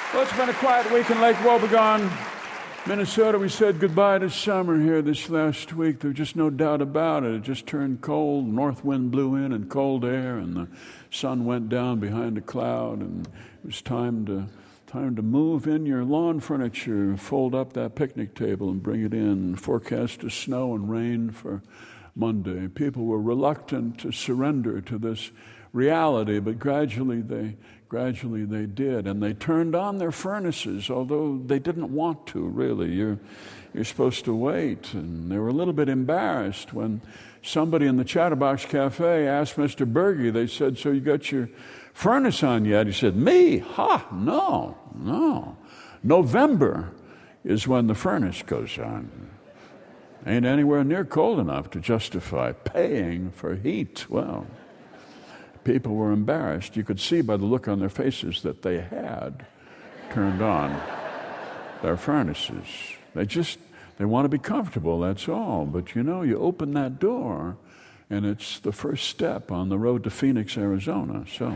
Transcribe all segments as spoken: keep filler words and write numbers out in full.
Well, it's been a quiet week in Lake Wobegon, Minnesota. We said goodbye to summer here this last week. There's just no doubt about it. It just turned cold. North wind blew in and cold air, and the sun went down behind a cloud, and it was time to time to move in your lawn furniture, fold up that picnic table and bring it in. Forecast of snow and rain for Monday. People were reluctant to surrender to this reality, but gradually they gradually they did, and they turned on their furnaces, although they didn't want to, really. You're, you're supposed to wait, and they were a little bit embarrassed when somebody in the Chatterbox Cafe asked Mister Berge. They said, "So you got your furnace on yet?" He said, "Me? Ha, no, no. November is when the furnace goes on. Ain't anywhere near cold enough to justify paying for heat." Well, people were embarrassed. You could see by the look on their faces that they had turned on their furnaces. They just, they want to be comfortable, that's all. But you know, you open that door, and it's the first step on the road to Phoenix, Arizona. So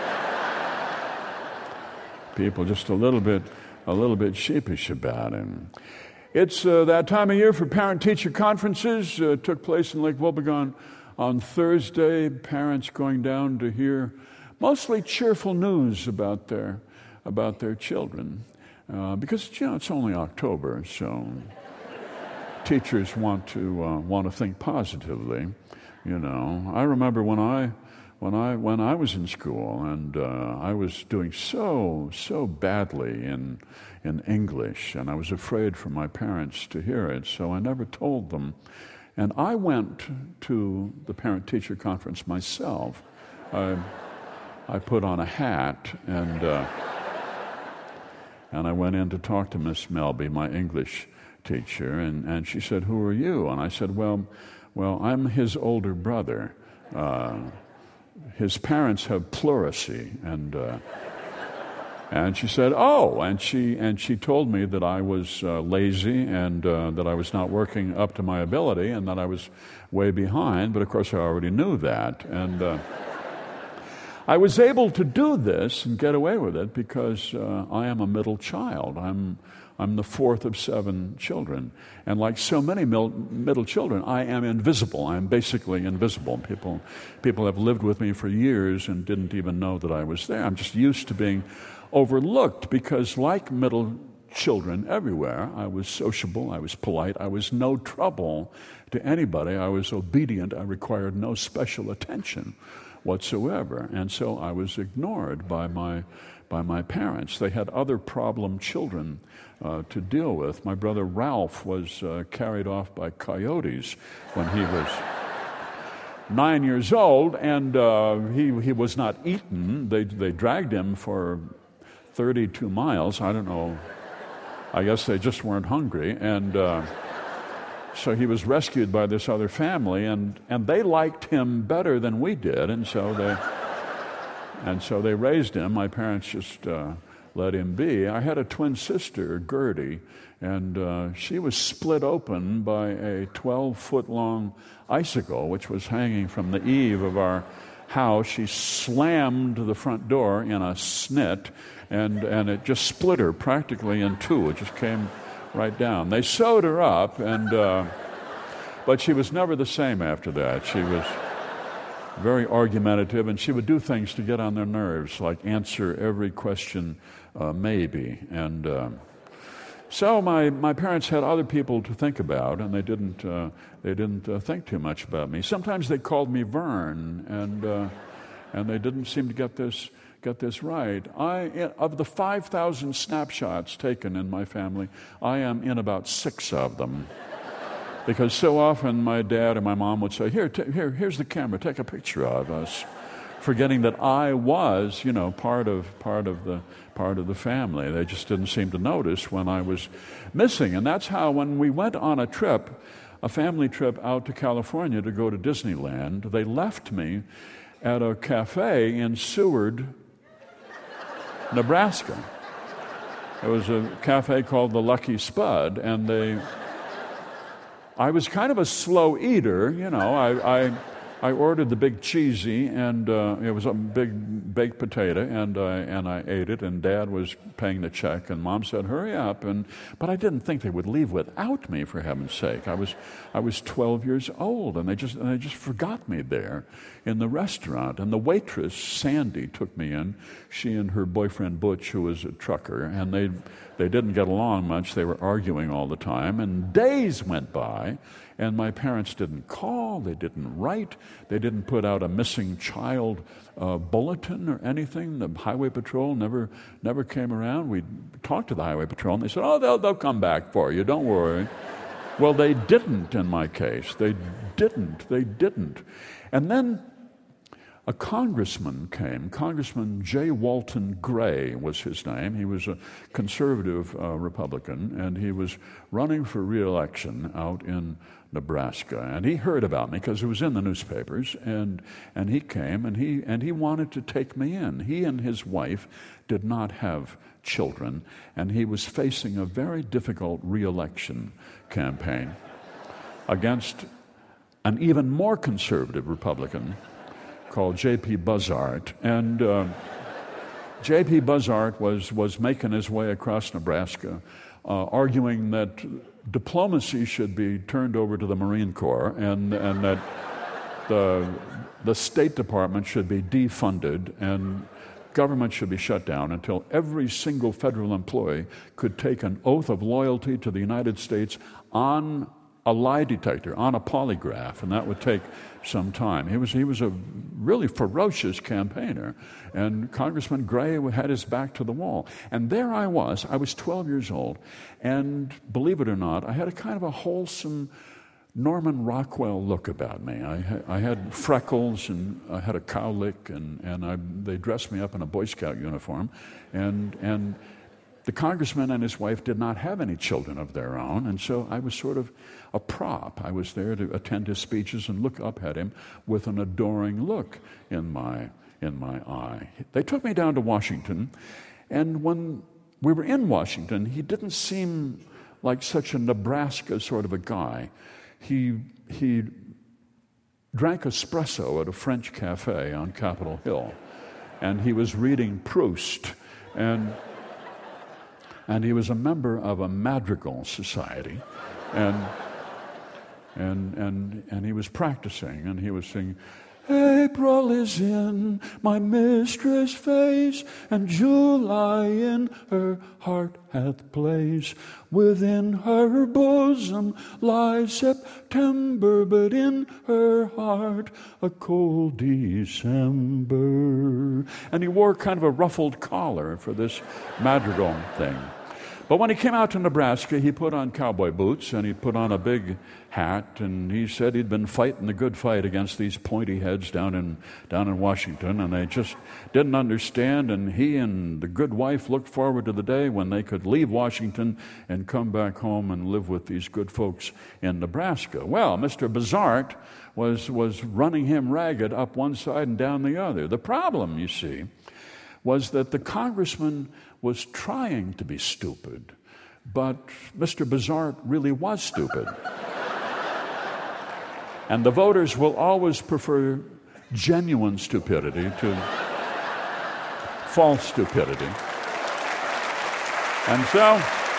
people just a little bit, a little bit sheepish about it. It's uh, that time of year for parent-teacher conferences. Uh, took place in Lake Wobegon on Thursday. Parents going down to hear mostly cheerful news about their about their children, uh, because you know it's only October, so teachers want to uh, want to think positively. You know, I remember when I when I when I was in school, and uh, I was doing so so badly in in English, and I was afraid for my parents to hear it, so I never told them. And I went to the parent-teacher conference myself. I, I put on a hat, and uh, and I went in to talk to Miss Melby, my English teacher, and, and she said, "Who are you?" And I said, well, well, I'm his older brother. Uh, his parents have pleurisy, and uh, and she said, "Oh," and she and she told me that I was uh, lazy, and uh, that I was not working up to my ability, and that I was way behind. But of course, I already knew that, and uh, I was able to do this and get away with it because uh, I am a middle child. I'm I'm the fourth of seven children, and like so many mil- middle children, I am invisible. I'm basically invisible. People people have lived with me for years and didn't even know that I was there. I'm just used to being overlooked because, like middle children everywhere, I was sociable, I was polite, I was no trouble to anybody, I was obedient, I required no special attention whatsoever, and so I was ignored by my by my parents. They had other problem children uh, to deal with. My brother Ralph was uh, carried off by coyotes when he was nine years old, and uh, he he was not eaten. They they dragged him for thirty-two miles. I don't know. I guess they just weren't hungry. And uh, so he was rescued by this other family, and, and they liked him better than we did. And so they and so they raised him. My parents just uh, let him be. I had a twin sister, Gertie, and uh, she was split open by a twelve-foot-long icicle, which was hanging from the eave of our house. She slammed the front door in a snit, and, and it just split her practically in two. It just came right down. They sewed her up, and uh, but she was never the same after that. She was very argumentative, and she would do things to get on their nerves, like answer every question uh, maybe. And uh, so my, my parents had other people to think about, and they didn't uh, they didn't uh, think too much about me. Sometimes they called me Vern, and uh, and they didn't seem to get this get this right. I of the five thousand snapshots taken in my family, I am in about six of them, because so often my dad or my mom would say, "Here, t- here, here's the camera. Take a picture of us," forgetting that I was, you know, part of part of the part of the family. They just didn't seem to notice when I was missing. And that's how, when we went on a trip, a family trip out to California to go to Disneyland, they left me at a cafe in Seward, Nebraska. There was a cafe called the Lucky Spud, and they I was kind of a slow eater, you know. I, I I ordered the big cheesy, and uh, it was a big baked potato, and I and I ate it. And Dad was paying the check, and Mom said, "Hurry up!" And but I didn't think they would leave without me. For heaven's sake, I was I was twelve years old, and they just and they just forgot me there in the restaurant. And the waitress Sandy took me in. She and her boyfriend Butch, who was a trucker, and they they didn't get along much. They were arguing all the time, and days went by. And my parents didn't call, they didn't write, they didn't put out a missing child uh, bulletin or anything. The Highway Patrol never never came around. We talked to the Highway Patrol, and they said, oh, they'll, they'll come back for you, don't worry. Well, they didn't in my case. They didn't. They didn't. And then a congressman came. Congressman J. Walton Gray was his name. He was a conservative uh, Republican, and he was running for re-election out in Nebraska. And he heard about me because it was in the newspapers, and and he came, and he and he wanted to take me in. He and his wife did not have children, and he was facing a very difficult re-election campaign against an even more conservative Republican called J P Buzzard. And uh, J P Buzzard was, was making his way across Nebraska, uh, arguing that diplomacy should be turned over to the Marine Corps, and, and that the, the State Department should be defunded, and government should be shut down until every single federal employee could take an oath of loyalty to the United States on a lie detector, on a polygraph, and that would take some time. He was he was a really ferocious campaigner, and Congressman Gray had his back to the wall. And there I was. I was twelve years old, and believe it or not, I had a kind of a wholesome Norman Rockwell look about me. I, ha- I had freckles, and I had a cowlick, and and I, they dressed me up in a Boy Scout uniform, and and. The congressman and his wife did not have any children of their own, and so I was sort of a prop. I was there to attend his speeches and look up at him with an adoring look in my in my eye. They took me down to Washington, and when we were in Washington, he didn't seem like such a Nebraska sort of a guy. He he drank espresso at a French cafe on Capitol Hill, and he was reading Proust, and And he was a member of a madrigal society, and and and and he was practicing, and he was singing, April is in my mistress' face, and July in her heart hath place. Within her bosom lies September, but in her heart a cold December. And he wore kind of a ruffled collar for this madrigal thing. But when he came out to Nebraska, he put on cowboy boots, and he put on a big hat, and he said he'd been fighting the good fight against these pointy heads down in down in Washington, and they just didn't understand, and he and the good wife looked forward to the day when they could leave Washington and come back home and live with these good folks in Nebraska. Well, Mister Bazart was, was running him ragged up one side and down the other. The problem, you see, was that the congressman was trying to be stupid, but Mister Bazart really was stupid. And the voters will always prefer genuine stupidity to false stupidity. And so,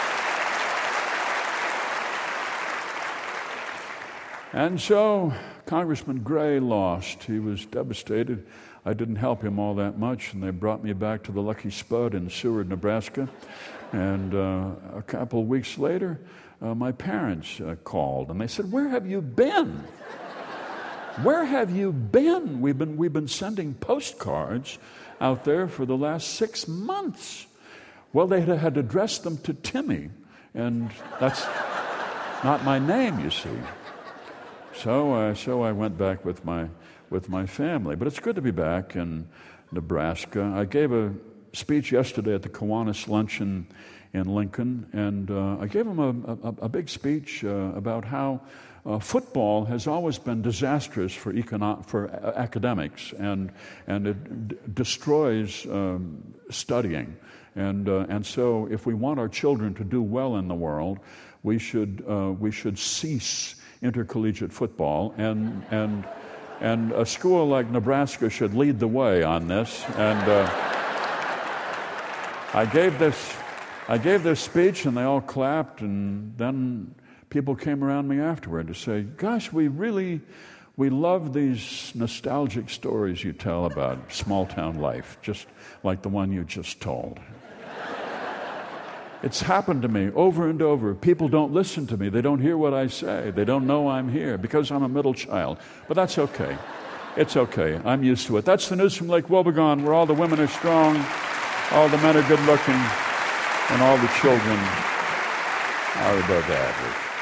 and so Congressman Gray lost. He was devastated. I didn't help him all that much, and they brought me back to the Lucky Spud in Seward, Nebraska. And uh, a couple of weeks later, uh, my parents uh, called, and they said, "Where have you been? Where have you been? We've been we've been sending postcards out there for the last six months." Well, they had, had addressed them to Timmy, and that's not my name, you see. So, uh, so I went back with my with my family. But it's good to be back in Nebraska. I gave a speech yesterday at the Kiwanis Luncheon in Lincoln, and uh, I gave them a, a, a big speech uh, about how uh, football has always been disastrous for econo- for academics, and and it d- destroys um, studying. And uh, and so, if we want our children to do well in the world, we should uh, we should cease intercollegiate football and and. And a school like Nebraska should lead the way on this. And uh, I gave this, I gave this speech, and they all clapped. And then people came around me afterward to say, "Gosh, we really, we love these nostalgic stories you tell about small town life, just like the one you just told." It's happened to me over and over. People don't listen to me. They don't hear what I say. They don't know I'm here because I'm a middle child. But that's okay. It's okay. I'm used to it. That's the news from Lake Wobegon, where all the women are strong, all the men are good looking, and all the children are above average.